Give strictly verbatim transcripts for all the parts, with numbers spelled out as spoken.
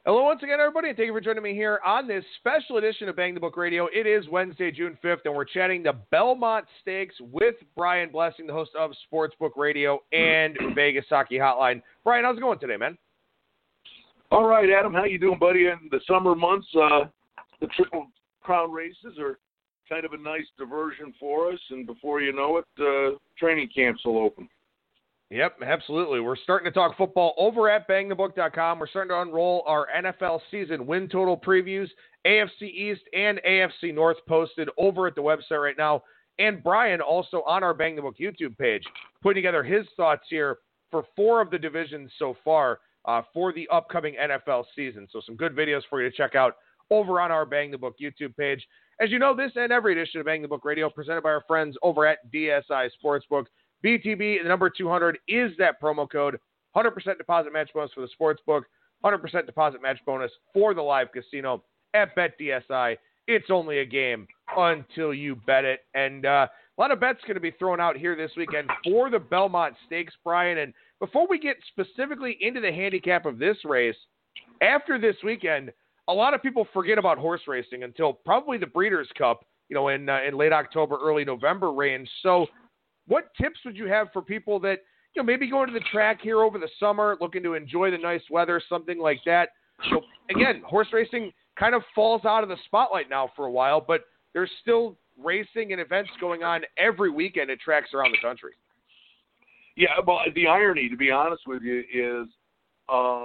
Hello once again, everybody, and thank you for joining me here on this special edition of Bang the Book Radio. It is Wednesday, June fifth, and we're chatting the Belmont Stakes with Brian Blessing, the host of Sportsbook Radio and Vegas Hockey Hotline. Brian, how's it going today, man? All right, Adam, how you doing, buddy? In the summer months, uh, the Triple Crown races are kind of a nice diversion for us, and before you know it, uh, training camps will open. Yep, absolutely. We're starting to talk football over at bang the book dot com. We're starting to unroll our N F L season win total previews, A F C East and A F C North posted over at the website right now. And Brian also on our Bang the Book YouTube page, putting together his thoughts here for four of the divisions so far uh, for the upcoming N F L season. So some good videos for you to check out over on our Bang the Book YouTube page. As you know, this and every edition of Bang the Book Radio presented by our friends over at D S I Sportsbook. B T B, the number two hundred is that promo code. one hundred percent deposit match bonus for the sports book. one hundred percent deposit match bonus for the live casino at BetDSI. It's only a game until you bet it. And uh, a lot of bets going to be thrown out here this weekend for the Belmont Stakes, Brian. And before we get specifically into the handicap of this race, after this weekend, a lot of people forget about horse racing until probably the Breeders' Cup, you know, in, uh, in late October, early November range. So what tips would you have for people that, you know, maybe going to the track here over the summer, looking to enjoy the nice weather, something like that? So, again, horse racing kind of falls out of the spotlight now for a while, but there's still racing and events going on every weekend at tracks around the country. Yeah, well, the irony, to be honest with you, is um,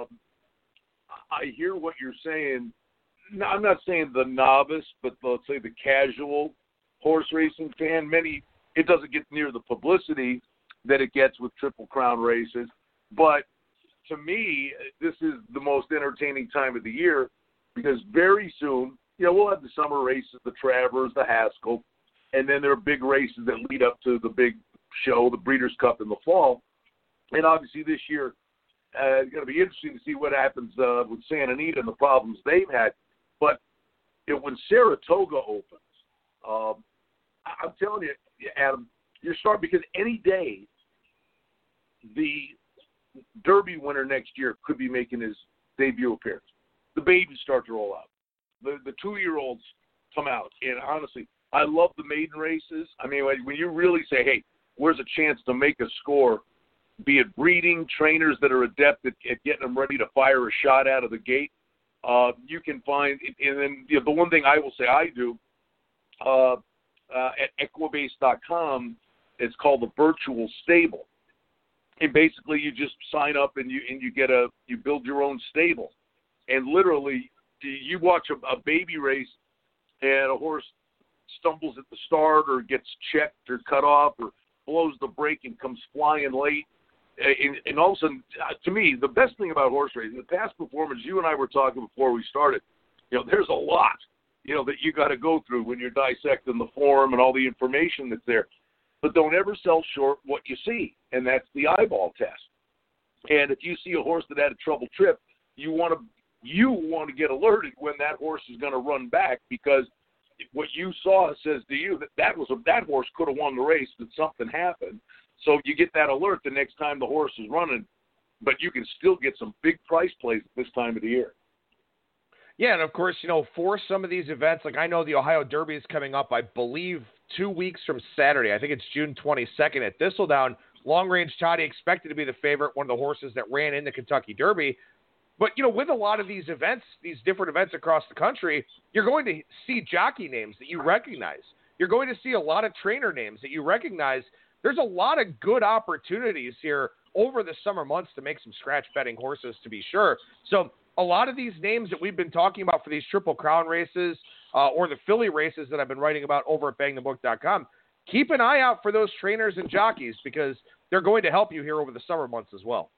I hear what you're saying. No, I'm not saying the novice, but let's say the casual horse racing fan. Many It doesn't get near the publicity that it gets with Triple Crown races. But to me, this is the most entertaining time of the year because very soon, you know, we'll have the summer races, the Travers, the Haskell, and then there are big races that lead up to the big show, the Breeders' Cup in the fall. And obviously this year, uh, it's going to be interesting to see what happens uh, with Santa Anita and the problems they've had. But you know, when Saratoga opens, um, I'm telling you, Adam, you're starting because any day the Derby winner next year could be making his debut appearance. The babies start to roll out. The the two-year-olds come out. And honestly, I love the maiden races. I mean, when you really say, hey, where's a chance to make a score, be it breeding, trainers that are adept at, at getting them ready to fire a shot out of the gate, uh, you can find – and then you know, the one thing I will say I do uh, – Uh, at equibase dot com, it's called the virtual stable. And basically, you just sign up and you and you get a you build your own stable, and literally you watch a, a baby race, and a horse stumbles at the start or gets checked or cut off or blows the brake and comes flying late, and, and all of a sudden, to me, the best thing about horse racing, the past performance, you and I were talking before we started, you know, there's a lot. You know, that you got to go through when you're dissecting the form and all the information that's there. But don't ever sell short what you see, and that's the eyeball test. And if you see a horse that had a trouble trip, you want to you want to get alerted when that horse is going to run back because what you saw says to you that that was a, that horse could have won the race, but something happened. So you get that alert the next time the horse is running, but you can still get some big price plays at this time of the year. Yeah, and of course, you know, for some of these events, like I know the Ohio Derby is coming up, I believe, two weeks from Saturday. I think it's June twenty-second at Thistledown. Long Range Toddy expected to be the favorite, one of the horses that ran in the Kentucky Derby. But, you know, with a lot of these events, these different events across the country, you're going to see jockey names that you recognize. You're going to see a lot of trainer names that you recognize. There's a lot of good opportunities here over the summer months to make some scratch betting horses, to be sure. So a lot of these names that we've been talking about for these Triple Crown races uh, or the Philly races that I've been writing about over at bang the book dot com, keep an eye out for those trainers and jockeys because they're going to help you here over the summer months as well.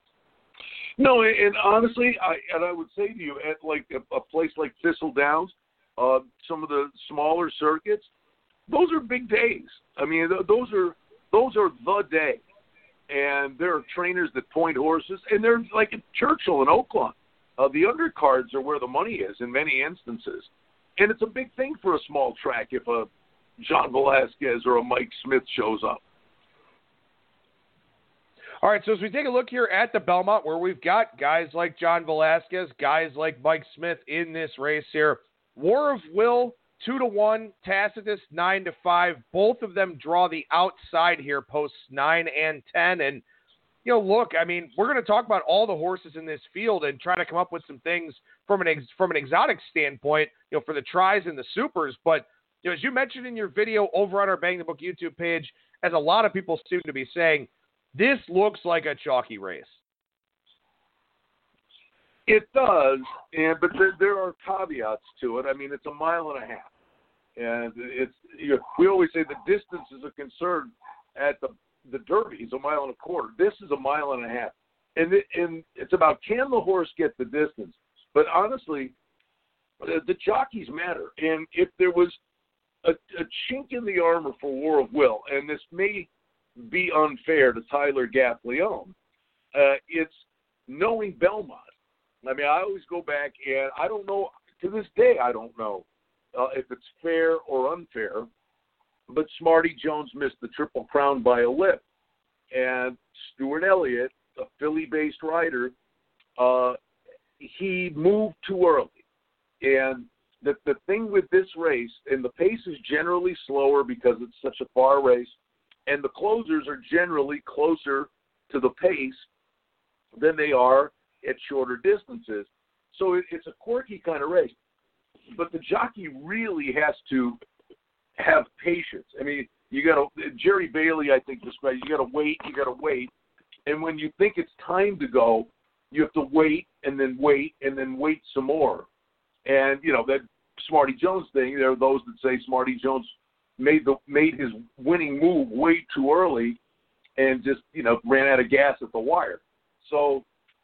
No, and honestly, I and I would say to you, at like a, a place like Thistledowns, uh, some of the smaller circuits, those are big days. I mean, th- those are those are the day. And there are trainers that point horses, and they're like at Churchill and Oaklawn. Uh, the undercards are where the money is in many instances. And it's a big thing for a small track if a John Velasquez or a Mike Smith shows up. All right, so as we take a look here at the Belmont, where we've got guys like John Velasquez, guys like Mike Smith in this race here, War of Will, two to one, Tacitus, nine to five. Both of them draw the outside here, posts nine and ten. And, you know, look, I mean, we're going to talk about all the horses in this field and try to come up with some things from an ex- from an exotic standpoint, you know, for the tries and the supers. But, you know, as you mentioned in your video over on our Bang the Book YouTube page, as a lot of people seem to be saying, this looks like a chalky race. It does, and but there, there are caveats to it. I mean, it's a mile and a half, and it's you know, we always say the distance is a concern at the the Derby. It's a mile and a quarter. This is a mile and a half, and it, and it's about can the horse get the distance. But honestly, the, the jockeys matter, and if there was a, a chink in the armor for War of Will, and this may be unfair to Tyler Gaffalione, uh, it's knowing Belmont. I mean, I always go back, and I don't know, to this day, I don't know uh, if it's fair or unfair, but Smarty Jones missed the Triple Crown by a lip. And Stuart Elliott, a Philly-based rider, uh, he moved too early. And the, the thing with this race, and the pace is generally slower because it's such a far race, and the closers are generally closer to the pace than they are at shorter distances. So it, it's a quirky kind of race. But the jockey really has to have patience. I mean, you got to, Jerry Bailey, I think, described, you got to wait, you got to wait. And when you think it's time to go, you have to wait and then wait and then wait some more. And, you know, that Smarty Jones thing, there are those that say Smarty Jones made the made his winning move way too early and just, you know, ran out of gas at the wire. So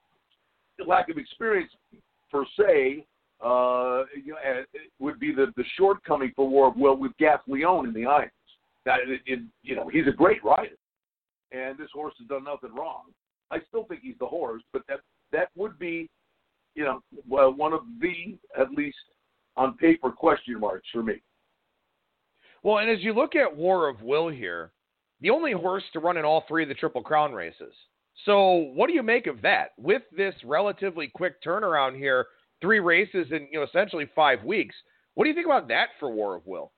lack of experience per se uh, you know, would be the, the shortcoming for War of Will with Gaffalione in the irons. Now, it, it, you know, he's a great rider, and this horse has done nothing wrong. I still think he's the horse, but that that would be, you know, well, one of the, at least on paper, question marks for me. Well, and as you look at War of Will here, the only horse to run in all three of the Triple Crown races. So what do you make of that? With this relatively quick turnaround here, three races in, you know, essentially five weeks, what do you think about that for War of Will?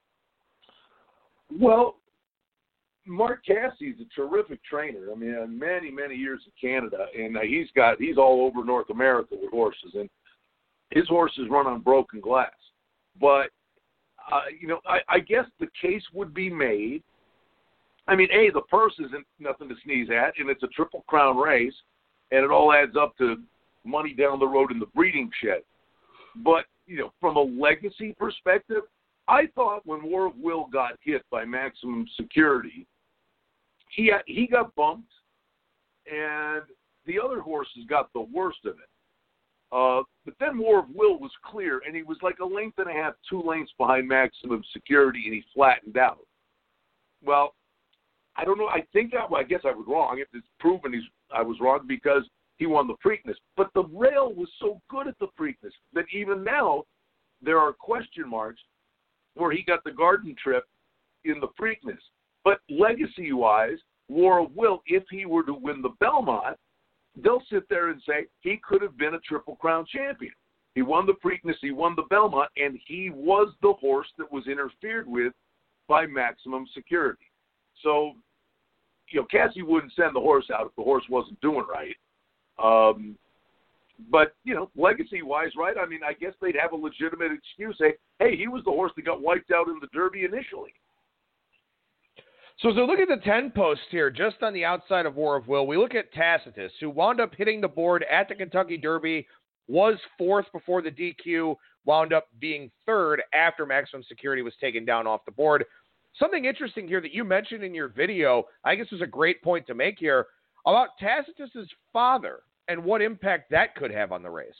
Well, Mark Cassie's a terrific trainer. I mean, many, many years in Canada, and uh, he's got he's all over North America with horses, and his horses run on broken glass. But uh, you know, I, I guess the case would be made. I mean, A, the purse isn't nothing to sneeze at, and it's a Triple Crown race, and it all adds up to money down the road in the breeding shed. But, you know, from a legacy perspective, I thought when War of Will got hit by Maximum Security, he he got bumped, and the other horses got the worst of it. Uh, but then War of Will was clear, and he was like a length and a half, two lengths behind Maximum Security, and he flattened out. Well, I don't know. I think I, well, I guess I was wrong. If it's proven he's, I was wrong because he won the Preakness. But the rail was so good at the Preakness that even now there are question marks where he got the Garden Trip in the Preakness. But legacy-wise, War of Will, if he were to win the Belmont, they'll sit there and say he could have been a Triple Crown champion. He won the Preakness, he won the Belmont, and he was the horse that was interfered with by Maximum Security. So, you know, Cassie wouldn't send the horse out if the horse wasn't doing right. Um, but, you know, legacy-wise, right, I mean, I guess they'd have a legitimate excuse, say, hey, he was the horse that got wiped out in the Derby initially. So as we look at the ten post here, just on the outside of War of Will, we look at Tacitus, who wound up hitting the board at the Kentucky Derby, was fourth before the D Q, wound up being third after Maximum Security was taken down off the board. Something interesting here that you mentioned in your video, I guess was a great point to make here, about Tacitus's father and what impact that could have on the race.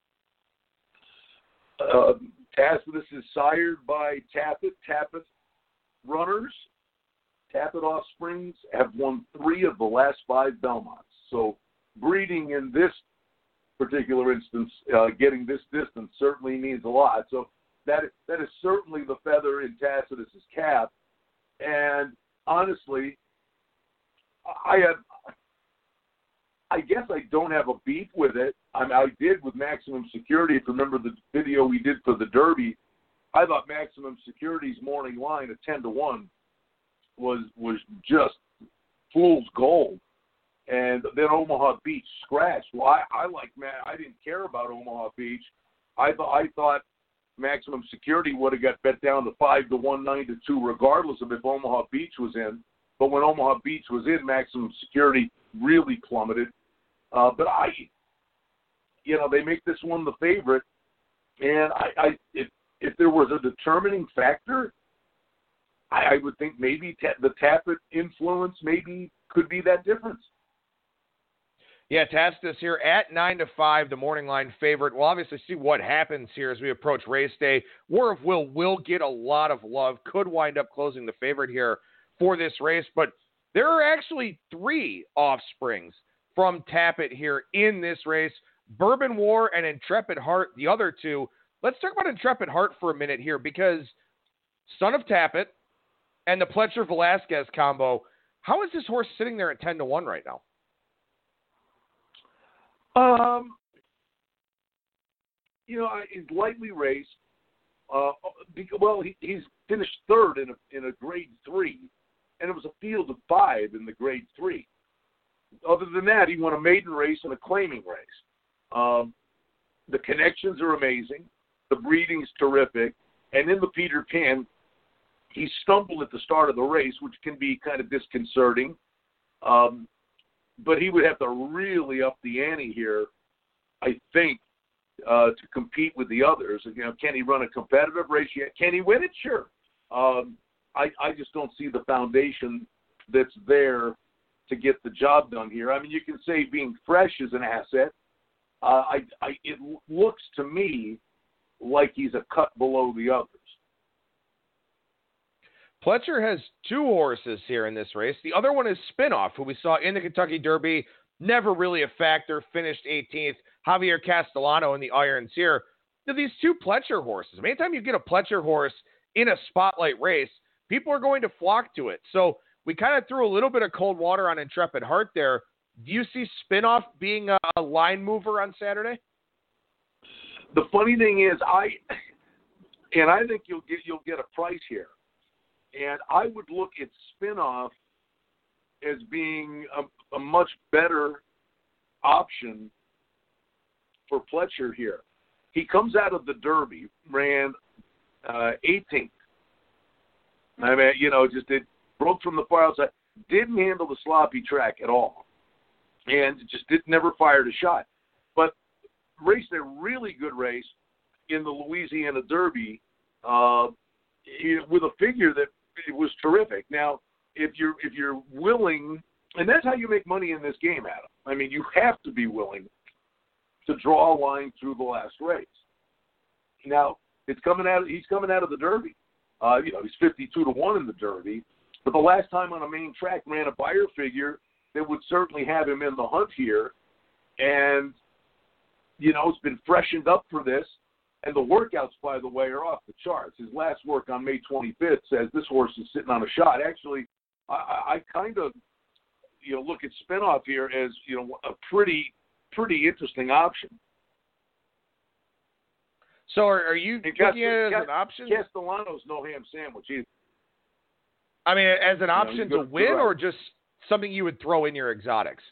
Uh, Tacitus is sired by Tapit. Tapit runners, Tapit offsprings have won three of the last five Belmonts. So breeding in this particular instance, uh, getting this distance certainly means a lot. So that that is certainly the feather in Tacitus's cap. And honestly, I have I guess I don't have a beef with it. I mean, I did with Maximum Security. If you remember the video we did for the Derby, I thought Maximum Security's morning line at ten to one was was just fool's gold. And then Omaha Beach scratched. Well, I, I like Matt. I didn't care about Omaha Beach. I thought I thought Maximum Security would have got bet down to five to one, nine to two, regardless of if Omaha Beach was in. But when Omaha Beach was in, Maximum Security really plummeted. Uh, but I, you know, they make this one the favorite, and I, I if if there was a determining factor, I, I would think maybe ta- the Tappet influence maybe could be that difference. Yeah, Tacitus here at nine to five, the morning line favorite. We'll obviously see what happens here as we approach race day. War of Will will get a lot of love, could wind up closing the favorite here for this race, but there are actually three offsprings from Tappet here in this race. Bourbon War and Intrepid Heart, the other two. Let's talk about Intrepid Heart for a minute here, because Son of Tappet and the Pletcher Velasquez combo, how is this horse sitting there at ten to one right now? Um, you know, he's lightly raced. Uh, because, well, he, he's finished third in a in a grade three, and it was a field of five in the grade three. Other than that, he won a maiden race and a claiming race. Um, the connections are amazing. The breeding's terrific. And in the Peter Pan, he stumbled at the start of the race, which can be kind of disconcerting. Um, but he would have to really up the ante here, I think, uh, to compete with the others. You know, can he run a competitive race yet? Can he win it? Sure. Um, I, I just don't see the foundation that's there to get the job done here. I mean, you can say being fresh is an asset. Uh, I, I, it looks to me like he's a cut below the others. Pletcher has two horses here in this race. The other one is Spinoff, who we saw in the Kentucky Derby, never really a factor, finished eighteenth. Javier Castellano in the irons here. Now, these two Pletcher horses, anytime you get a Pletcher horse in a spotlight race, people are going to flock to it. So we kind of threw a little bit of cold water on Intrepid Heart there. Do you see Spinoff being a, a line mover on Saturday? The funny thing is, I and I think you'll get you'll get a price here, and I would look at Spinoff as being a, a much better option for Pletcher here. He comes out of the Derby, ran uh, eighteenth. I mean, you know, just did broke from the far outside, didn't handle the sloppy track at all, and just did never fired a shot. But raced a really good race in the Louisiana Derby uh, with a figure that it was terrific. Now, if you're if you're willing, and that's how you make money in this game, Adam. I mean, you have to be willing to draw a line through the last race. Now, it's coming out. He's coming out of the Derby. Uh, you know, he's fifty-two to one in the Derby. But the last time on a main track ran a buyer figure that would certainly have him in the hunt here. And, you know, it's been freshened up for this. And the workouts, by the way, are off the charts. His last work on May twenty-fifth says this horse is sitting on a shot. Actually, I, I kind of, you know, look at Spinoff here as, you know, a pretty, pretty interesting option. So are, are you looking at it as an option? Castellano's no ham sandwich either. I mean, as an option you know, to win, right. or just something you would throw in your exotics?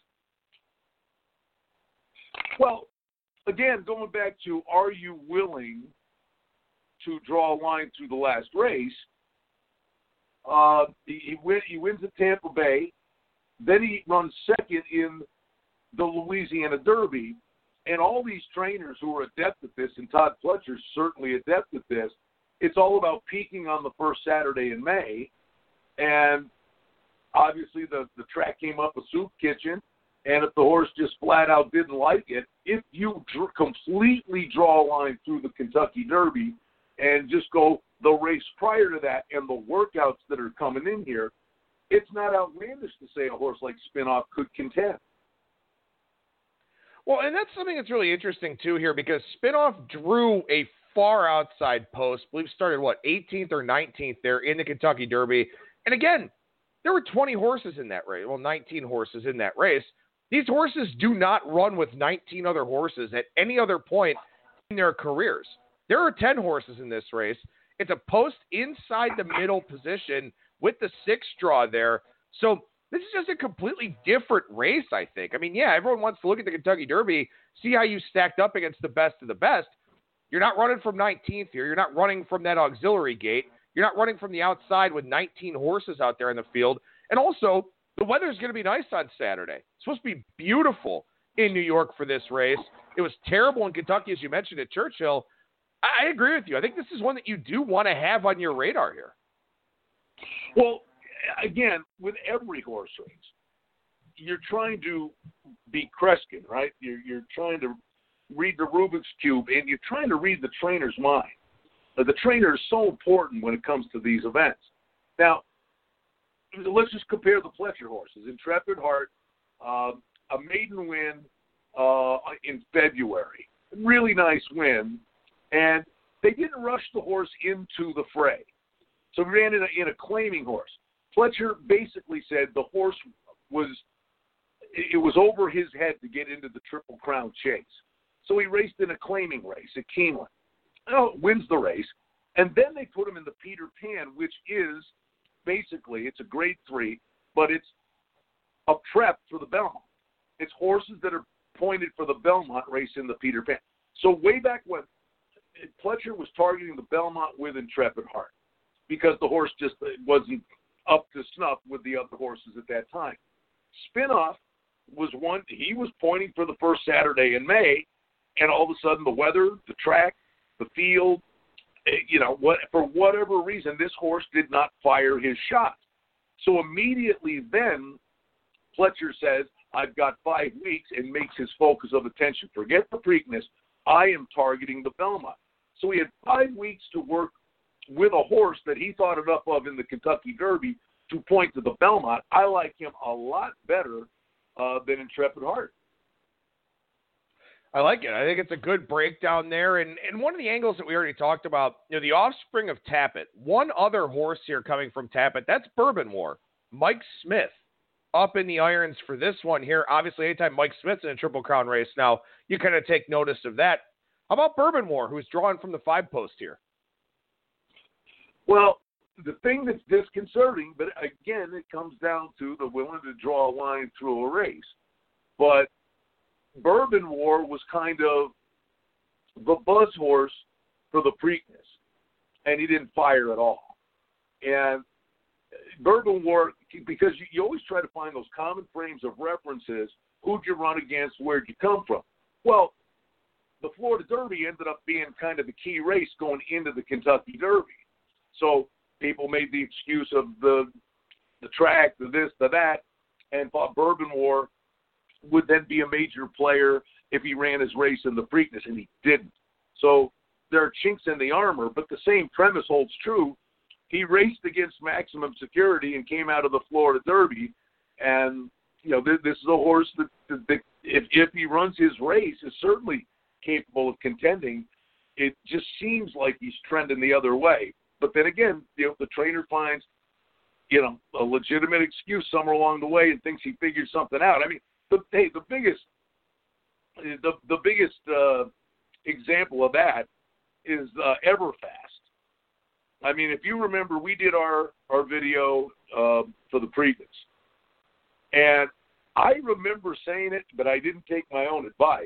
Well, again, going back to, are you willing to draw a line through the last race? Uh, he, he, win, he wins at Tampa Bay. Then he runs second in the Louisiana Derby. And all these trainers who are adept at this, and Todd Pletcher's certainly adept at this, it's all about peaking on the first Saturday in May. And obviously the, the track came up a soup kitchen, and if the horse just flat out didn't like it, if you dr- completely draw a line through the Kentucky Derby and just go the race prior to that and the workouts that are coming in here, it's not outlandish to say a horse like Spinoff could contend. Well, and that's something that's really interesting, too, here, because Spinoff drew a far outside post. I believe started, what, eighteenth or nineteenth there in the Kentucky Derby. And again, there were twenty horses in that race. Well, nineteen horses in that race. These horses do not run with nineteen other horses at any other point in their careers. There are ten horses in this race. It's a post inside the middle position with the six draw there. So this is just a completely different race, I think. I mean, yeah, everyone wants to look at the Kentucky Derby, see how you stacked up against the best of the best. You're not running from nineteenth here. You're not running from that auxiliary gate. You're not running from the outside with nineteen horses out there in the field. And also, the weather's going to be nice on Saturday. It's supposed to be beautiful in New York for this race. It was terrible in Kentucky, as you mentioned, at Churchill. I agree with you. I think this is one that you do want to have on your radar here. Well, again, with every horse race, you're trying to be Kreskin, right? You're, you're trying to read the Rubik's Cube, and you're trying to read the trainer's mind. Uh, the trainer is so important when it comes to these events. Now, let's just compare the Pletcher horses. Intrepid Heart, uh, a maiden win uh, in February. Really nice win. And they didn't rush the horse into the fray. So we ran in a, in a claiming horse. Pletcher basically said the horse was, it was over his head to get into the Triple Crown Chase. So he raced in a claiming race at Keeneland. Oh, wins the race. And then they put him in the Peter Pan, which is basically, it's a grade three, but it's a prep for the Belmont. It's horses that are pointed for the Belmont race in the Peter Pan. So way back when, Pletcher was targeting the Belmont with Intrepid Heart because the horse just wasn't up to snuff with the other horses at that time. Spinoff was one, he was pointing for the first Saturday in May, and all of a sudden the weather, the track, the field, you know, what for whatever reason, this horse did not fire his shot. So immediately then, Pletcher says, I've got five weeks and makes his focus of attention. Forget the Preakness. I am targeting the Belmont. So he had five weeks to work with a horse that he thought enough of in the Kentucky Derby to point to the Belmont. I like him a lot better uh, than Intrepid Heart. I like it. I think it's a good breakdown there. And, and one of the angles that we already talked about, you know, the offspring of Tapit. One other horse here coming from Tapit, that's Bourbon War. Mike Smith up in the irons for this one here. Obviously, anytime Mike Smith's in a Triple Crown race now, you kind of take notice of that. How about Bourbon War, who's drawing from the five post here? Well, the thing that's disconcerting, but again, it comes down to the willing to draw a line through a race. But Bourbon War was kind of the buzz horse for the Preakness, and he didn't fire at all. And Bourbon War, because you, you always try to find those common frames of references, who'd you run against, where'd you come from? Well, the Florida Derby ended up being kind of the key race going into the Kentucky Derby. So people made the excuse of the the track, the this, the that, and thought Bourbon War would then be a major player if he ran his race in the Preakness, and he didn't. So there are chinks in the armor, but the same premise holds true. He raced against Maximum Security and came out of the Florida Derby, and you know this, this is a horse that, that, that if, if he runs his race, is certainly capable of contending. It just seems like he's trending the other way. But then again, you know, the trainer finds, you know, a legitimate excuse somewhere along the way and thinks he figured something out. I mean, the, hey, the biggest, the the biggest uh, example of that is uh, Everfast. I mean, if you remember, we did our our video uh, for the Preakness, and I remember saying it, but I didn't take my own advice.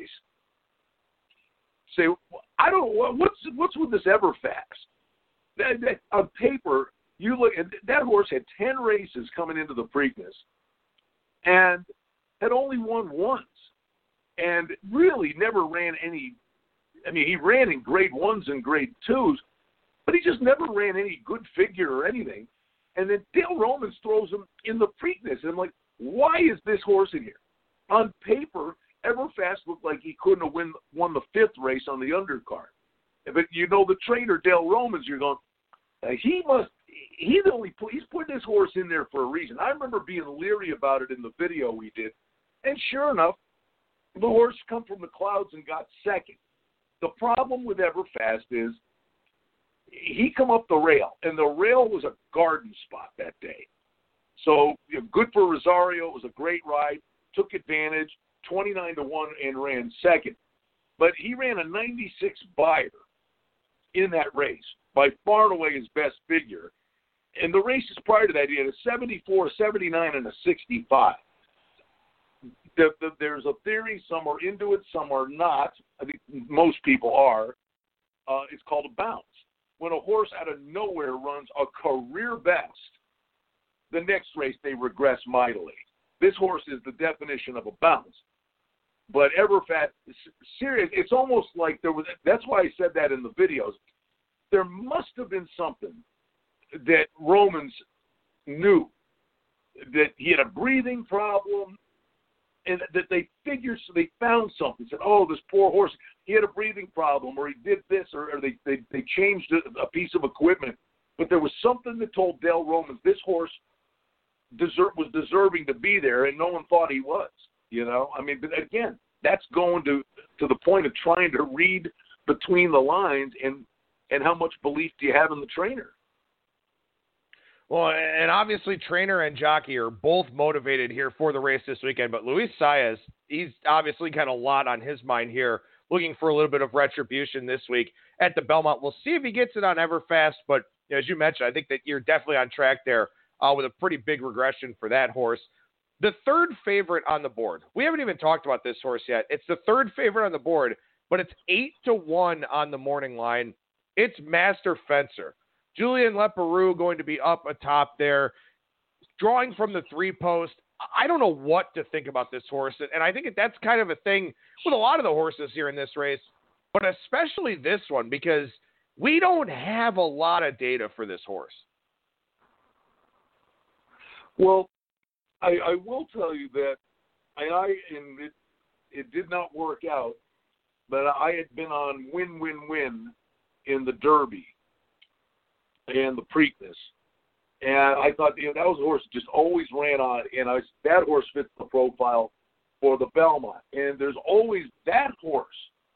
Say, I don't know what's what's with this Everfast. That, that, on paper, you look at that horse had ten races coming into the Preakness, and had only won once, and really never ran any. I mean, he ran in grade ones and grade twos, but he just never ran any good figure or anything. And then Dale Romans throws him in the Preakness, and I'm like, why is this horse in here? On paper, Everfast looked like he couldn't have win, won the fifth race on the undercard. But you know the trainer, Dale Romans, you're going, uh, he must, he's only put, he's putting this horse in there for a reason. I remember being leery about it in the video we did. And sure enough, the horse come from the clouds and got second. The problem with Everfast is he come up the rail, and the rail was a garden spot that day. So you know, good for Rosario. It was a great ride. took advantage, twenty-nine to one, and ran second. But he ran a ninety-six buyer in that race, by far and away his best figure. And the races prior to that, he had a seventy-four, seventy-nine, and a sixty-five. The, the, there's a theory, some are into it, some are not. I think most people are. Uh, it's called a bounce. When a horse out of nowhere runs a career best, the next race they regress mightily. This horse is the definition of a bounce. But Everfast, serious, it's almost like there was, that's why I said that in the videos. There must have been something that Romans knew, that he had a breathing problem, and that they figured, so they found something, said, oh, this poor horse, he had a breathing problem, or he did this, or, or they, they, they changed a, a piece of equipment. But there was something that told Dale Romans this horse deserve, was deserving to be there, and no one thought he was. You know, I mean, but again, that's going to to the point of trying to read between the lines and and how much belief do you have in the trainer? Well, and obviously trainer and jockey are both motivated here for the race this weekend, but Luis Saez, he's obviously got a lot on his mind here, looking for a little bit of retribution this week at the Belmont. We'll see if he gets it on Everfast, but you know, as you mentioned, I think that you're definitely on track there uh, with a pretty big regression for that horse. The third favorite on the board, we haven't even talked about this horse yet. It's the third favorite on the board, but it's eight to one on the morning line. It's Master Fencer. Julien Leparoux going to be up atop there, drawing from the three post. I don't know what to think about this horse, and I think that's kind of a thing with a lot of the horses here in this race, but especially this one, because we don't have a lot of data for this horse. Well, I, I will tell you that I, I and it, it did not work out, but I had been on win-win-win in the Derby and the Preakness, and I thought, you know, that was a horse that just always ran on, and I, that horse fits the profile for the Belmont. And there's always that horse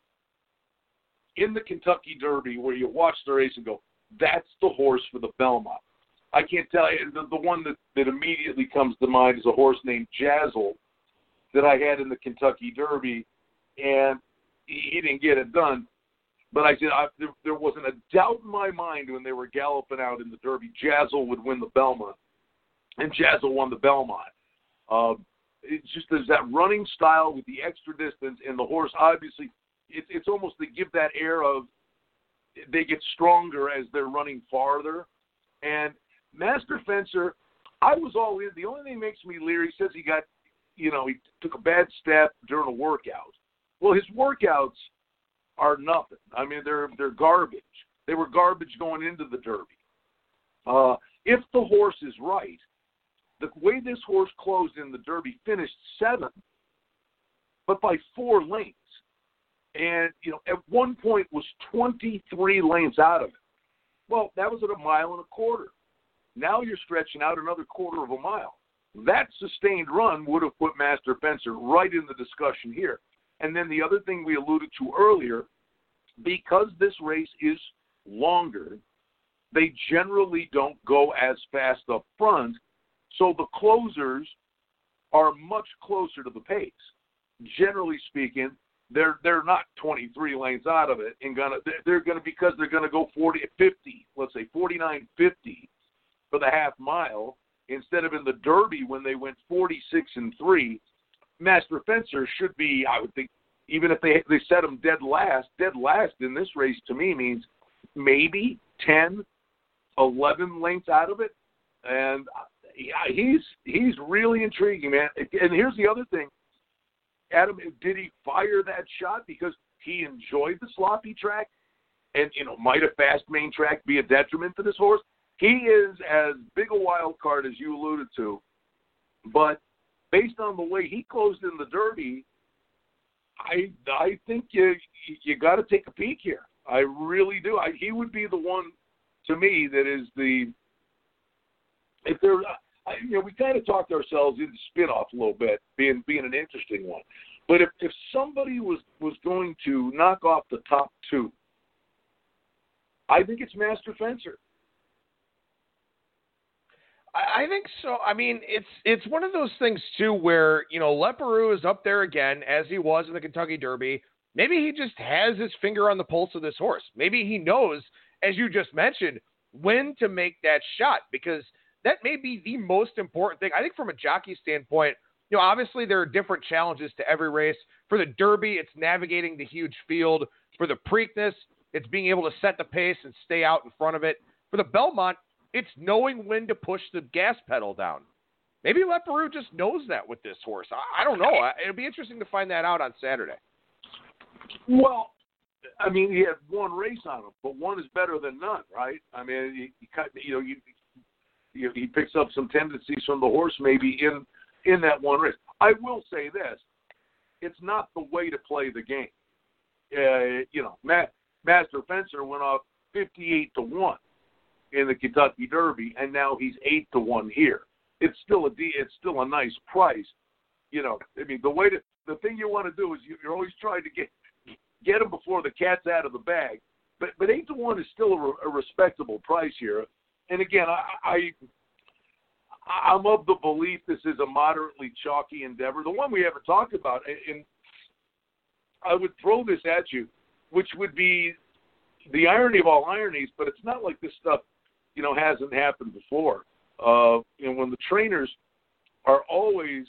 in the Kentucky Derby where you watch the race and go, that's the horse for the Belmont. I can't tell you. The, the one that, that immediately comes to mind is a horse named Jazzle that I had in the Kentucky Derby, and he, he didn't get it done. But I said I, there, there wasn't a doubt in my mind when they were galloping out in the Derby, Jazzle would win the Belmont, and Jazzle won the Belmont. Uh, it's just there's that running style with the extra distance, and the horse obviously it, it's almost to give that air of they get stronger as they're running farther. And Master Fencer, I was all in. The only thing that makes me leery, he says he got, you know, he took a bad step during a workout. Well, his workouts are nothing. I mean, they're they're garbage. They were garbage going into the Derby. Uh, if the horse is right, the way this horse closed in the Derby, finished seventh, but by four lengths. And, you know, at one point was twenty-three lengths out of it. Well, that was at a mile and a quarter. Now you're stretching out another quarter of a mile. That sustained run would have put Master Fencer right in the discussion here. And then the other thing we alluded to earlier, because this race is longer, they generally don't go as fast up front, so the closers are much closer to the pace. Generally speaking, they're they're not twenty-three lengths out of it, and gonna they're gonna because they're gonna go forty, fifty, let's say forty-nine fifty for the half mile instead of in the Derby when they went forty-six and three. Master Fencer should be, I would think, even if they they set him dead last, dead last in this race to me means maybe ten, eleven lengths out of it, and yeah, he's he's really intriguing, man. And here's the other thing, Adam, did he fire that shot because he enjoyed the sloppy track, and you know, might a fast main track be a detriment to this horse? He is as big a wild card as you alluded to, but based on the way he closed in the Derby, I I think you you got to take a peek here. I really do. I, he would be the one to me that is the if there. I, you know, we kind of talked ourselves into spin-off a little bit, being being an interesting one. But if if somebody was was going to knock off the top two, I think it's Master Fencer. I think so. I mean, it's it's one of those things too where, you know, Leparoux is up there again as he was in the Kentucky Derby. Maybe he just has his finger on the pulse of this horse. Maybe he knows, as you just mentioned, when to make that shot, because that may be the most important thing. I think from a jockey standpoint, you know, obviously there are different challenges to every race. For the Derby, it's navigating the huge field. For the Preakness, it's being able to set the pace and stay out in front of it. For the Belmont, it's knowing when to push the gas pedal down. Maybe Leparoux just knows that with this horse. I, I don't know. It'll be interesting to find that out on Saturday. Well, I mean, he had one race on him, but one is better than none, right? I mean, you, you, cut, you know, you, you, he picks up some tendencies from the horse maybe in in that one race. I will say this: it's not the way to play the game. Uh, you know, Matt, Master Fencer went off fifty-eight to one in the Kentucky Derby, and now he's eight to one here. It's still a it's still a nice price. You know, I mean, the way to the thing you want to do is you, you're always trying to get get him before the cat's out of the bag. But but eight to one is still a, a respectable price here. And again, I, I I'm of the belief this is a moderately chalky endeavor. The one we haven't talked about, and I would throw this at you, which would be the irony of all ironies, but it's not like this stuff, you know, hasn't happened before. Uh, you know, when the trainers are always,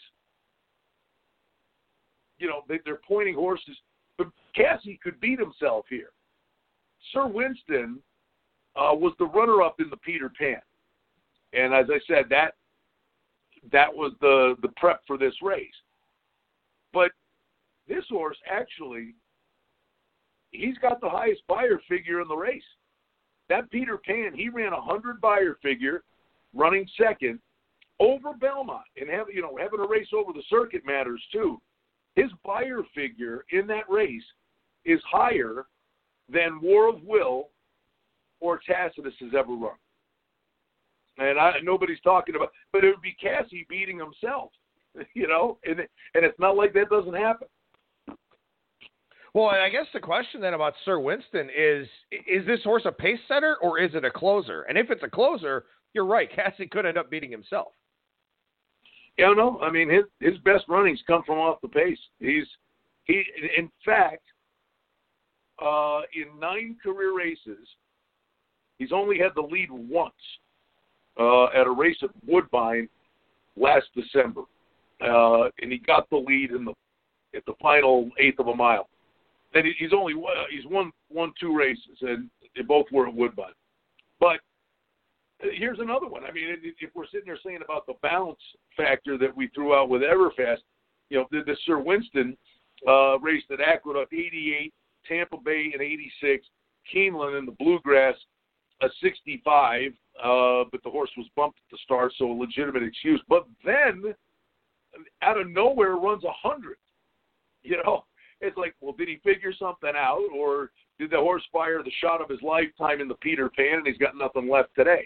you know, they, they're pointing horses, but Cassie could beat himself here. Sir Winston uh, was the runner-up in the Peter Pan, and as I said, that that was the the prep for this race. But this horse actually, he's got the highest buyer figure in the race. That Peter Pan, he ran a hundred buyer figure, running second over Belmont, and have you know having a race over the circuit matters too. His buyer figure in that race is higher than War of Will or Tacitus has ever run. And I, nobody's talking about, but it would be Cassie beating himself, you know, and and it's not like that doesn't happen. Well, and I guess the question then about Sir Winston is, is this horse a pace setter or is it a closer? And if it's a closer, you're right, Cassie could end up beating himself. Yeah, no, I mean, his his best runnings come from off the pace. He's, he, in fact, uh, in nine career races, he's only had the lead once uh, at a race at Woodbine last December. Uh, and he got the lead in the at the final eighth of a mile. And he's only he's won won two races, and they both were at Woodbine. But here's another one. I mean, if we're sitting there saying about the balance factor that we threw out with Everfast, you know, the, the Sir Winston uh, raced at Aqueduct eighty-eight, Tampa Bay in eighty-six, Keeneland in the Bluegrass a sixty-five, uh, but the horse was bumped at the start, so a legitimate excuse. But then, out of nowhere, runs a hundred. You know, it's like, well, did he figure something out, or did the horse fire the shot of his lifetime in the Peter Pan, and he's got nothing left today?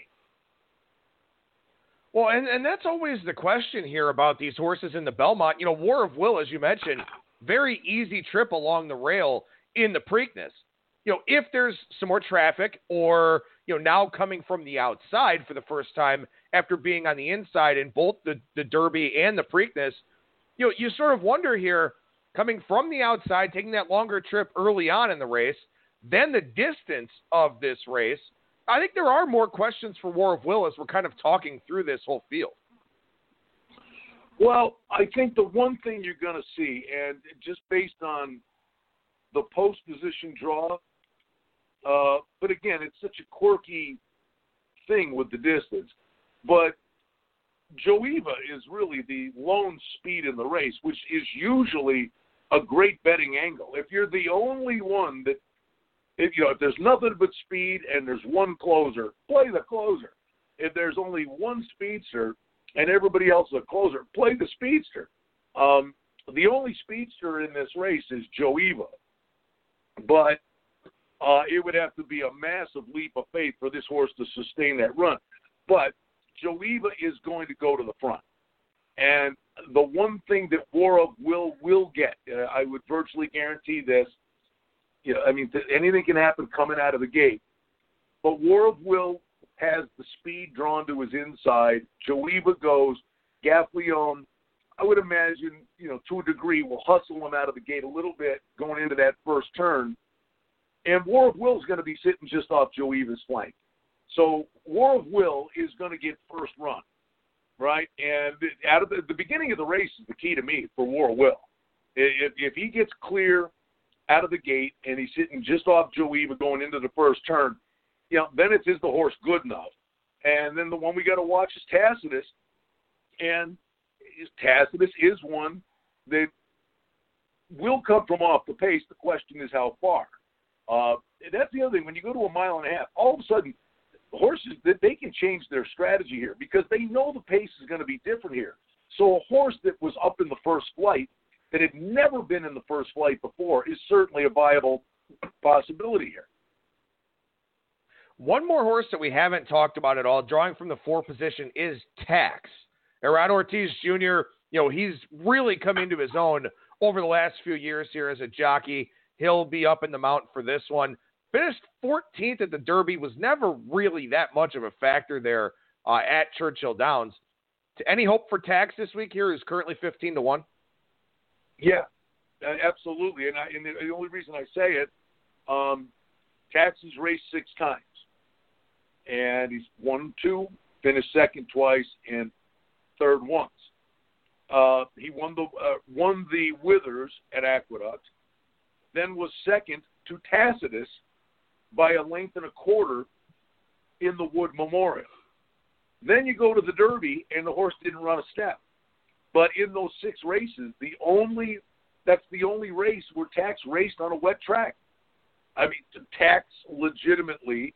Well, and, and that's always the question here about these horses in the Belmont. You know, War of Will, as you mentioned, very easy trip along the rail in the Preakness. You know, if there's some more traffic, or, you know, now coming from the outside for the first time after being on the inside in both the, the Derby and the Preakness, you know, you sort of wonder here, coming from the outside, taking that longer trip early on in the race, then the distance of this race, I think there are more questions for War of Will as we're kind of talking through this whole field. Well, I think the one thing you're going to see, and just based on the post position draw, uh, but again, it's such a quirky thing with the distance, but Joeva is really the lone speed in the race, which is usually a great betting angle. If you're the only one that, if you know, if there's nothing but speed and there's one closer, play the closer. If there's only one speedster and everybody else is a closer, play the speedster. Um, the only speedster in this race is Joeva, but uh, it would have to be a massive leap of faith for this horse to sustain that run. But Joeva is going to go to the front. And the one thing that War of Will will get, uh, I would virtually guarantee this, you know, I mean, th- anything can happen coming out of the gate, but War of Will has the speed drawn to his inside. Joeva goes. Gaffleone, I would imagine, you know, to a degree, will hustle him out of the gate a little bit going into that first turn. And War of Will is going to be sitting just off Joeva's flank. So War of Will is going to get first run, right? And out of the, the beginning of the race is the key to me for War of Will. If, if he gets clear out of the gate and he's sitting just off Joeva going into the first turn, you know, then it's is the horse good enough? And then the one we got to watch is Tacitus. And Tacitus is one that will come from off the pace. The question is how far. Uh, that's the other thing. When you go to a mile and a half, all of a sudden, horses, they can change their strategy here because they know the pace is going to be different here. So a horse that was up in the first flight that had never been in the first flight before is certainly a viable possibility here. One more horse that we haven't talked about at all, drawing from the four position, is Tax. Aaron Ortiz Junior, you know, he's really come into his own over the last few years here as a jockey. He'll be up in the mount for this one. Finished fourteenth at the Derby, was never really that much of a factor there uh, at Churchill Downs. Any hope for Tax this week here? Is currently fifteen to one? Yeah, absolutely. And, I, and the only reason I say it, um, Tax has raced six times. And he's won two, finished second twice, and third once. Uh, he won the uh, won the Withers at Aqueduct, then was second to Tacitus by a length and a quarter in the Wood Memorial. Then you go to the Derby, and the horse didn't run a step. But in those six races, the only that's the only race where Tax raced on a wet track. I mean, Tax legitimately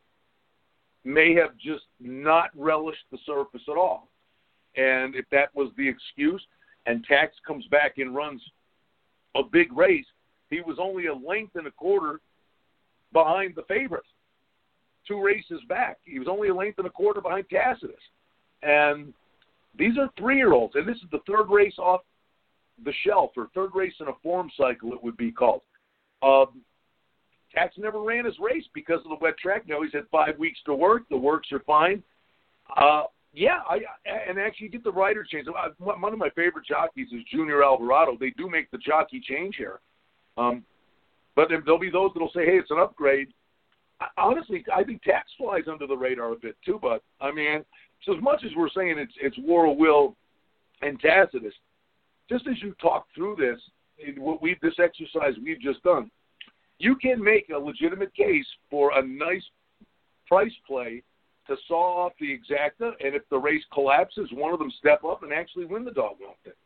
may have just not relished the surface at all. And if that was the excuse, and Tax comes back and runs a big race, he was only a length and a quarter behind the favorite. Two races back. He was only a length and a quarter behind Tacitus. And these are three-year-olds, and this is the third race off the shelf, or third race in a form cycle, it would be called. Um, Tax never ran his race because of the wet track. Now he's had five weeks to work. The works are fine. Uh, yeah, I, and actually get the rider change. One of my favorite jockeys is Junior Alvarado. They do make the jockey change here. Um, but there'll be those that will say, hey, it's an upgrade. I, honestly, I think Tax flies under the radar a bit too, but I mean, so as much as we're saying it's, it's War of Will and Tacitus, just as you talk through this, what we this exercise we've just done, you can make a legitimate case for a nice price play to saw off the exacta, and if the race collapses, one of them step up and actually win the dog walk thing.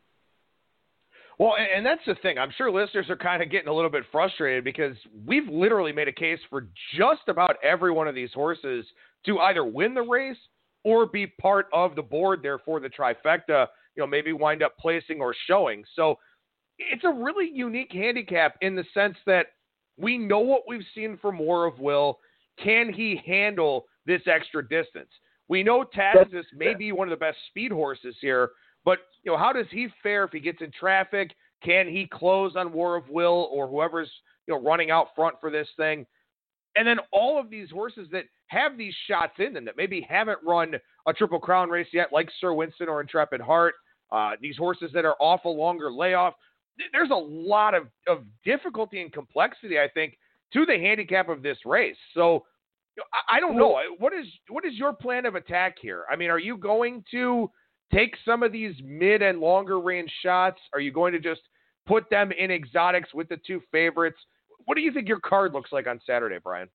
Well, and that's the thing. I'm sure listeners are kind of getting a little bit frustrated because we've literally made a case for just about every one of these horses to either win the race or be part of the board there for the trifecta, you know, maybe wind up placing or showing. So it's a really unique handicap in the sense that we know what we've seen from War of Will. Can he handle this extra distance? We know Tacitus may be one of the best speed horses here, but you know, how does he fare if he gets in traffic? Can he close on War of Will or whoever's you know running out front for this thing? And then all of these horses that have these shots in them that maybe haven't run a Triple Crown race yet, like Sir Winston or Intrepid Heart, uh, these horses that are off a longer layoff. There's a lot of, of difficulty and complexity, I think, to the handicap of this race. So I, I don't know. What is what is your plan of attack here? I mean, are you going to take some of these mid and longer range shots? Are you going to just put them in exotics with the two favorites? What do you think your card looks like on Saturday, Brian?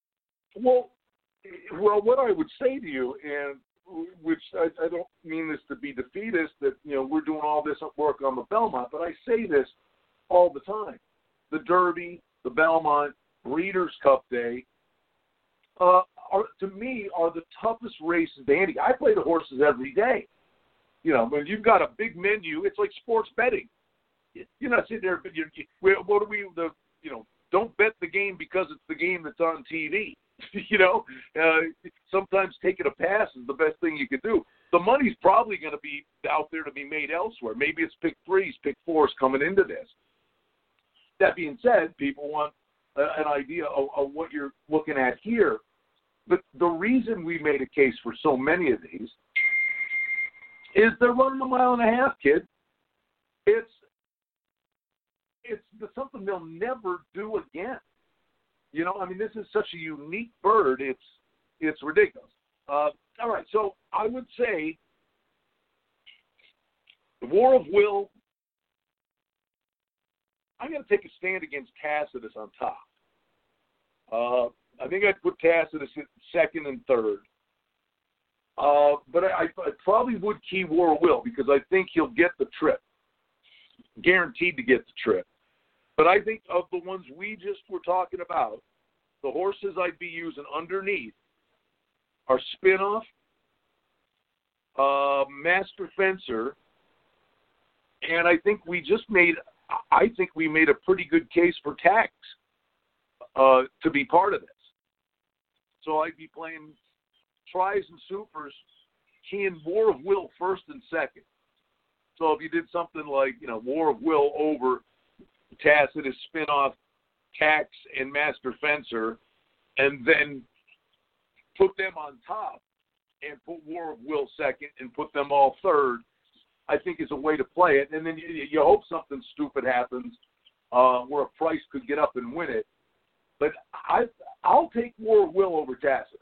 Well, well, what I would say to you, and which I, I don't mean this to be defeatist, that, you know, we're doing all this work on the Belmont, but I say this all the time. The Derby, the Belmont, Breeders' Cup Day, uh, are, to me, are the toughest races to handicap. I play the horses every day. You know, when you've got a big menu, it's like sports betting. You're not sitting there, but you, you, what do we, the, you know, don't bet the game because it's the game that's on T V. You know, uh, sometimes taking a pass is the best thing you can do. The money's probably going to be out there to be made elsewhere. Maybe it's pick threes, pick fours coming into this. That being said, people want uh, an idea of, of what you're looking at here. But the reason we made a case for so many of these is they're running a mile and a half, kid. It's it's something they'll never do again. You know, I mean, this is such a unique bird. It's it's ridiculous. Uh, all right, so I would say the War of Will. I'm going to take a stand against Tacitus on top. Uh, I think I'd put Tacitus at second and third. Uh, but I, I probably would key War of Will because I think he'll get the trip. Guaranteed to get the trip. But I think of the ones we just were talking about, the horses I'd be using underneath are Spinoff, uh, Master Fencer, and I think we just made, I think we made a pretty good case for Tax uh, to be part of this. So I'd be playing tries and supers, keying War of Will first and second. So if you did something like, you know, War of Will over Tacitus, Spinoff, Tax, and Master Fencer, and then put them on top and put War of Will second and put them all third, I think is a way to play it. And then you, you hope something stupid happens uh, where a price could get up and win it. But I, I'll take War of Will over Tacitus.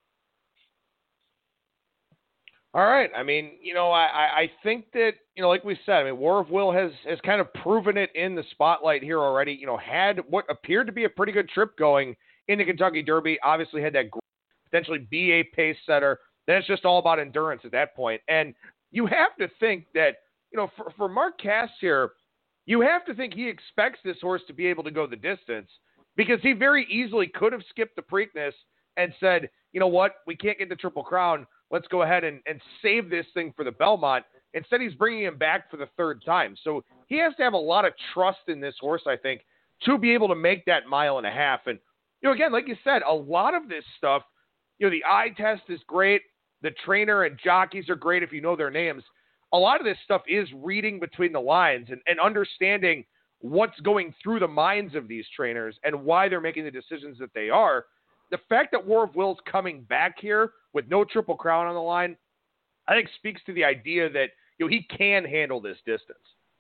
All right. I mean, you know, I, I think that, you know, like we said, I mean, War of Will has, has kind of proven it in the spotlight here already. You know, had what appeared to be a pretty good trip going in the Kentucky Derby, obviously had that great, potentially be a pace setter. Then it's just all about endurance at that point. And you have to think that, you know, for, for Mark Cass here, you have to think he expects this horse to be able to go the distance because he very easily could have skipped the Preakness and said, you know what, we can't get the Triple Crown. Let's go ahead and, and save this thing for the Belmont. Instead, he's bringing him back for the third time. So he has to have a lot of trust in this horse, I think, to be able to make that mile and a half. And, you know, again, like you said, a lot of this stuff, you know, the eye test is great. The trainer and jockeys are great if you know their names. A lot of this stuff is reading between the lines and, and understanding what's going through the minds of these trainers and why they're making the decisions that they are. The fact that War of Will's coming back here with no Triple Crown on the line, I think speaks to the idea that, you know, he can handle this distance.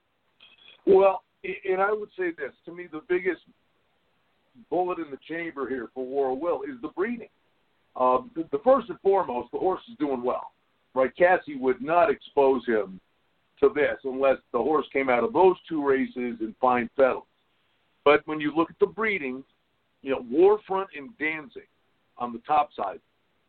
Well, and I would say this. To me, the biggest bullet in the chamber here for War of Will is the breeding. Um, the, the first and foremost, the horse is doing well. Right? Cassie would not expose him to this unless the horse came out of those two races in fine fettles. But when you look at the breeding, you know, Warfront and Danzig on the top side.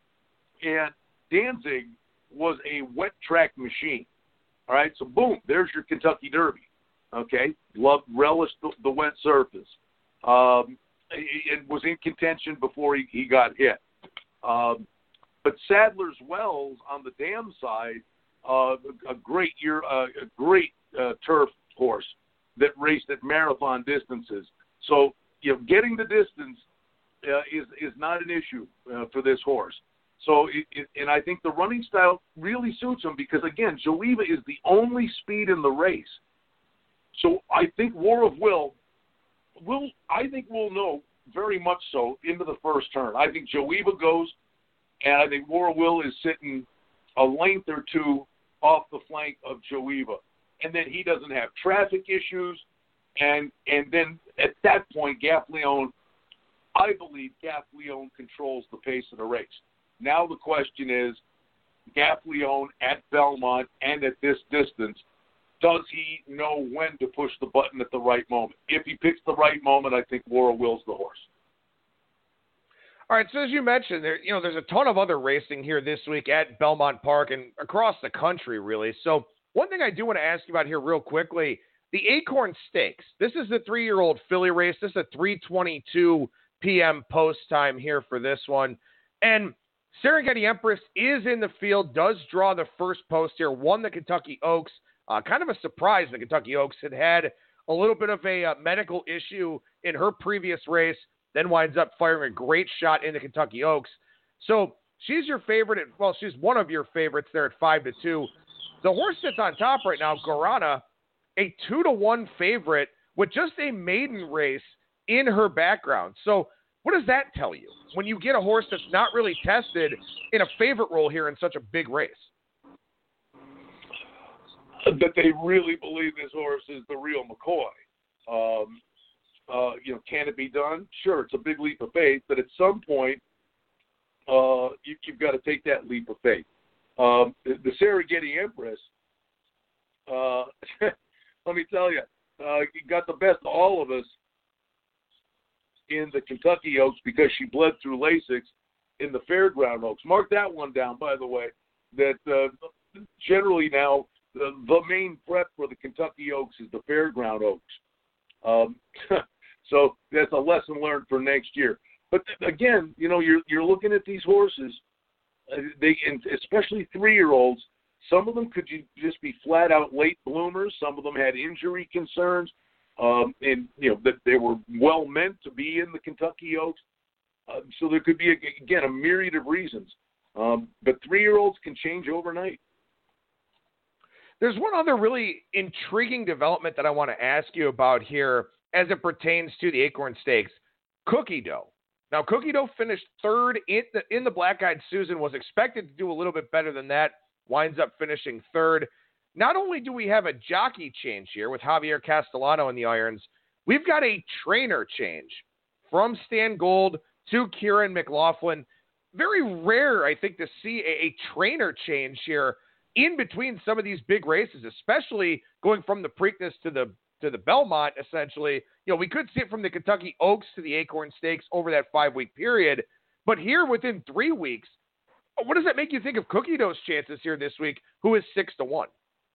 And Danzig was a wet track machine. All right, so boom, there's your Kentucky Derby. Okay, loved, relished the, the wet surface. Um, it, it was in contention before he, he got hit. Um, but Sadler's Wells on the dam side, uh, a great year, uh, a great uh, turf horse that raced at marathon distances. So, you know, getting the distance uh, is is not an issue uh, for this horse. So, it, it, and I think the running style really suits him because, again, Joeva is the only speed in the race. So I think War of Will, will I think we'll know very much so into the first turn. I think Joeva goes, and I think War of Will is sitting a length or two off the flank of Joeva. And then he doesn't have traffic issues. And and then at that point, Gaffleone, I believe Gaffleone controls the pace of the race. Now the question is, Gaffleone at Belmont and at this distance, does he know when to push the button at the right moment? If he picks the right moment, I think War of Will's the horse. All right, so as you mentioned, there, you know, there's a ton of other racing here this week at Belmont Park and across the country, really. So one thing I do want to ask you about here real quickly, the Acorn Stakes. This is the three-year-old filly race. This is a three twenty-two p.m. post time here for this one. And Serengeti Empress is in the field, does draw the first post here, won the Kentucky Oaks. Uh, kind of a surprise the Kentucky Oaks had had a little bit of a uh, medical issue in her previous race, then winds up firing a great shot in the Kentucky Oaks. So she's your favorite. At, well, she's one of your favorites there at five to two. The horse sits on top right now, Guarana, a two to one favorite with just a maiden race in her background. So What does that tell you when you get a horse that's not really tested in a favorite role here in such a big race? That they really believe this horse is the real McCoy. Um, uh, you know, can it be done? Sure, it's a big leap of faith, but at some point, uh, you, you've got to take that leap of faith. Um, the, the Serengeti Empress, uh, let me tell you, uh, got the best of all of us in the Kentucky Oaks because she bled through Lasix in the Fairground Oaks. Mark that one down, by the way, that uh, generally now the, the main prep for the Kentucky Oaks is the Fairground Oaks. Um, so that's a lesson learned for next year. But again, you know, you're you're looking at these horses, uh, they and especially three-year-olds. Some of them could just be flat out late bloomers. Some of them had injury concerns. Um, and, you know, that they were well meant to be in the Kentucky Oaks. Uh, so there could be, again, a myriad of reasons. Um, but three-year-olds can change overnight. There's one other really intriguing development that I want to ask you about here as it pertains to the Acorn Stakes. Cookie Dough. Now, Cookie Dough finished third in the, in the Black-Eyed Susan, was expected to do a little bit better than that, winds up finishing third. Not only do we have a jockey change here with Javier Castellano in the irons, we've got a trainer change from Stan Gold to Kieran McLaughlin. Very rare, I think, to see a, a trainer change here in between some of these big races, especially going from the Preakness to the to the Belmont, essentially. You know, we could see it from the Kentucky Oaks to the Acorn Stakes over that five-week period. But here within three weeks, what does that make you think of Cookie Dough's chances here this week, who is six to one?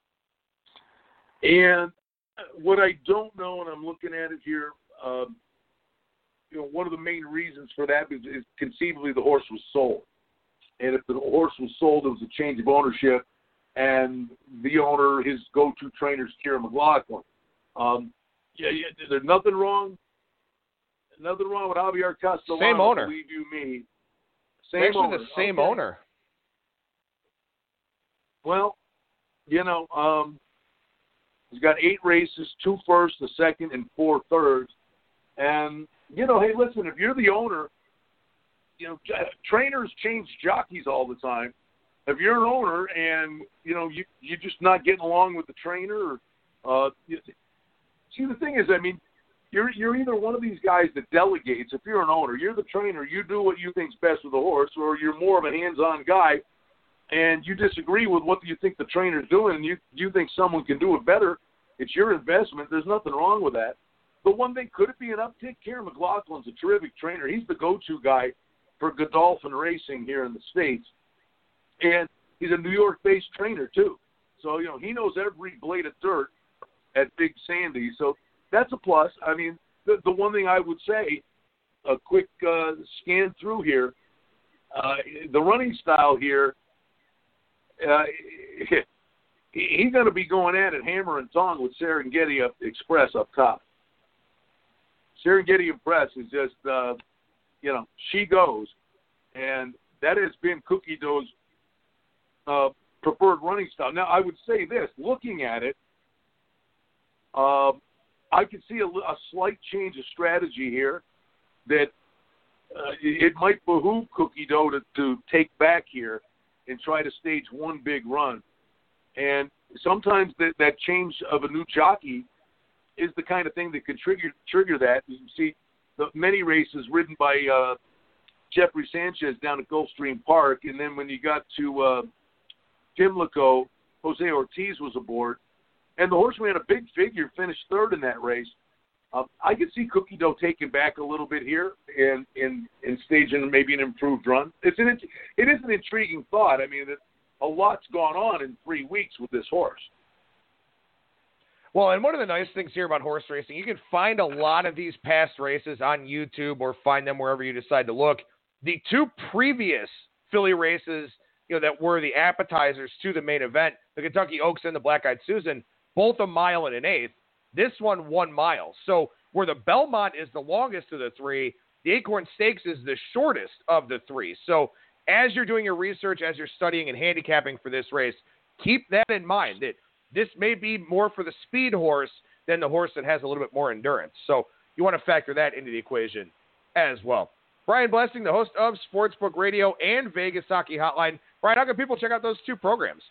And what I don't know, and I'm looking at it here, um, you know, one of the main reasons for that is, is conceivably the horse was sold. And if the horse was sold, it was a change of ownership, and the owner, his go-to trainer, is Kieran McLaughlin. Um, yeah, yeah, there's nothing wrong. Nothing wrong with Javier Castellano. Same owner. Believe you me. Same Actually, owner. the same okay. owner. Well, you know, um, he's got eight races, two firsts, a second, and four thirds. And, you know, hey, listen, if you're the owner, you know, trainers change jockeys all the time. If you're an owner and, you know, you, you're just not getting along with the trainer, or, uh, you, see, the thing is, I mean, you're you're either one of these guys that delegates. If you're an owner, you're the trainer, you do what you think's best with the horse, or you're more of a hands-on guy, and you disagree with what you think the trainer's doing, and you, you think someone can do it better. It's your investment. There's nothing wrong with that. The one thing, could it be an uptick? Kieran McLaughlin's a terrific trainer. He's the go-to guy for Godolphin Racing here in the States. And he's a New York-based trainer, too. So, you know, he knows every blade of dirt at Big Sandy. So that's a plus. I mean, the, the one thing I would say, a quick uh, scan through here, uh, the running style here, uh, he's going to be going at it hammer and tong with Serengeti up, Express up top. Serengeti Express is just, uh, you know, she goes. And that has been Cookie Dough's uh, preferred running style. Now, I would say this, looking at it, uh, I could see a, a slight change of strategy here, that uh, it might behoove Cookie Dough to, to take back here and try to stage one big run. And sometimes that, that change of a new jockey is the kind of thing that could trigger trigger that. You see, the many races ridden by uh, Jeffrey Sanchez down at Gulfstream Park, and then when you got to uh, Pimlico, Jose Ortiz was aboard, and the horse ran a big figure, finished third in that race. Uh, I could see Cookie Dough taking back a little bit here and and, and staging maybe an improved run. It's an it is an intriguing thought. I mean, a lot's gone on in three weeks with this horse. Well, and one of the nice things here about horse racing, you can find a lot of these past races on YouTube or find them wherever you decide to look. The two previous filly races, you know, that were the appetizers to the main event, the Kentucky Oaks and the Black-Eyed Susan, both a mile and an eighth. This one, one mile. So where the Belmont is the longest of the three, the Acorn Stakes is the shortest of the three. So as you're doing your research, as you're studying and handicapping for this race, keep that in mind, that this may be more for the speed horse than the horse that has a little bit more endurance. So you want to factor that into the equation as well. Brian Blessing, the host of Sportsbook Radio and Vegas Hockey Hotline. Brian, how can people check out those two programs?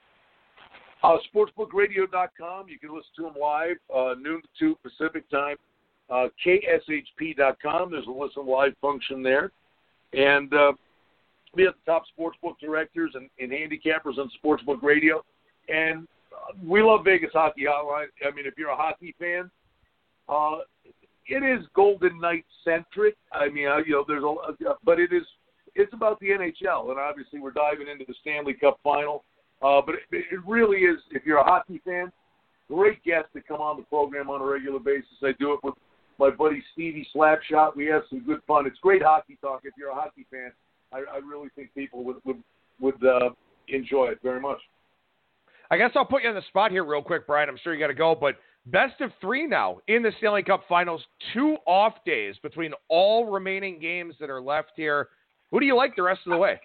Uh, sportsbook radio dot com. You can listen to them live, uh, noon to two Pacific time. Uh, K S H P dot com. There's a listen live function there. And uh, we have the top sportsbook directors and, and handicappers on Sportsbook Radio. And uh, we love Vegas Hockey Hotline. I mean, if you're a hockey fan, uh, it is Golden Knight centric. I mean, uh, you know, there's a, uh, but it is, it's about the N H L. And obviously we're diving into the Stanley Cup final. Uh, but it, it really is, if you're a hockey fan, great guests that come on the program on a regular basis. I do it with my buddy Stevie Slapshot. We have some good fun. It's great hockey talk. If you're a hockey fan, I, I really think people would would, would uh, enjoy it very much. I guess I'll put you on the spot here real quick, Brian. I'm sure you got to go, but best of three now in the Stanley Cup Finals. Two off days between all remaining games that are left here. Who do you like the rest of the way?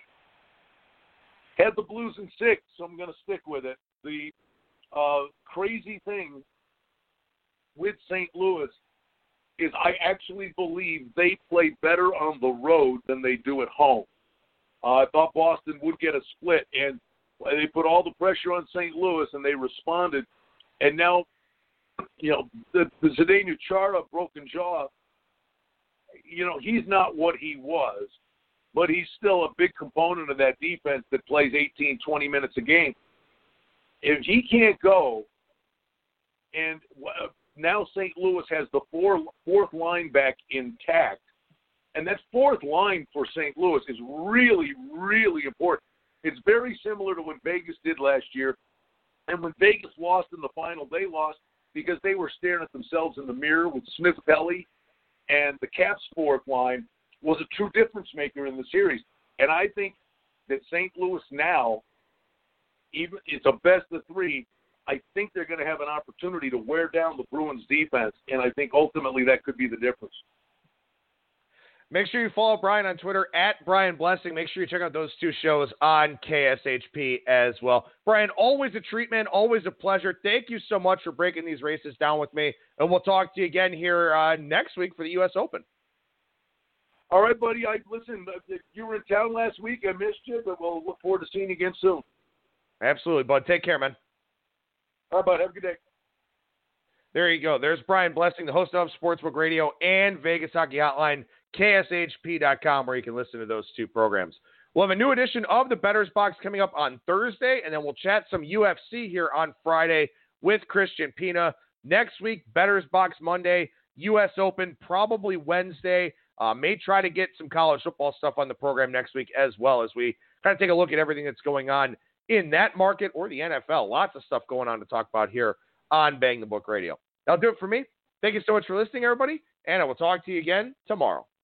Had the Blues in six, so I'm going to stick with it. The uh, crazy thing with Saint Louis is I actually believe they play better on the road than they do at home. Uh, I thought Boston would get a split, and they put all the pressure on Saint Louis, and they responded. And now, you know, the, the Zdeno Chara broken jaw, you know, he's not what he was, but he's still a big component of that defense that plays eighteen, twenty minutes a game. If he can't go, and now Saint Louis has the four, fourth line back intact, and that fourth line for Saint Louis is really, really important. It's very similar to what Vegas did last year, and when Vegas lost in the final, they lost because they were staring at themselves in the mirror with Smith Pelly, and the Caps' fourth line was a true difference maker in the series. And I think that Saint Louis now, even it's a best of three, I think they're going to have an opportunity to wear down the Bruins defense, and I think ultimately that could be the difference. Make sure you follow Brian on Twitter at Brian Blessing. Make sure you check out those two shows on K S H P as well. Brian, always a treat, man. Always a pleasure. Thank you so much for breaking these races down with me, and we'll talk to you again here uh, next week for the U S Open. All right, buddy. I listen, you were in town last week. I missed you, but we'll look forward to seeing you again soon. Absolutely, bud. Take care, man. All right, bud. Have a good day. There you go. There's Brian Blessing, the host of Sportsbook Radio and Vegas Hockey Hotline, K S H P dot com, where you can listen to those two programs. We'll have a new edition of the Bettor's Box coming up on Thursday, and then we'll chat some U F C here on Friday with Christian Pina. Next week, Bettor's Box Monday, U S Open probably Wednesday. Uh, may try to get some college football stuff on the program next week as well, as we kind of take a look at everything that's going on in that market or the N F L. Lots of stuff going on to talk about here on Bang the Book Radio. That'll do it for me. Thank you so much for listening, everybody, and I will talk to you again tomorrow.